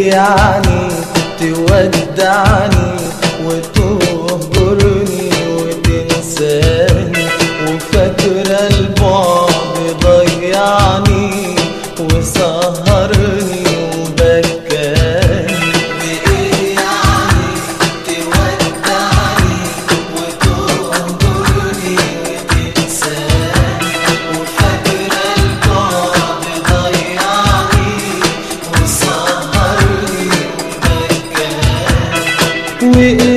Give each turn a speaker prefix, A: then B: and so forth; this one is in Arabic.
A: يعني تودعني وتهجرني وتنساني، وفاكرة البعد ضيعني وسهرني وبكاني. بإيه يعني تودعني وتهجرني وتنساني، وفاكرة البعد ضيعني وسهرني وبكاني.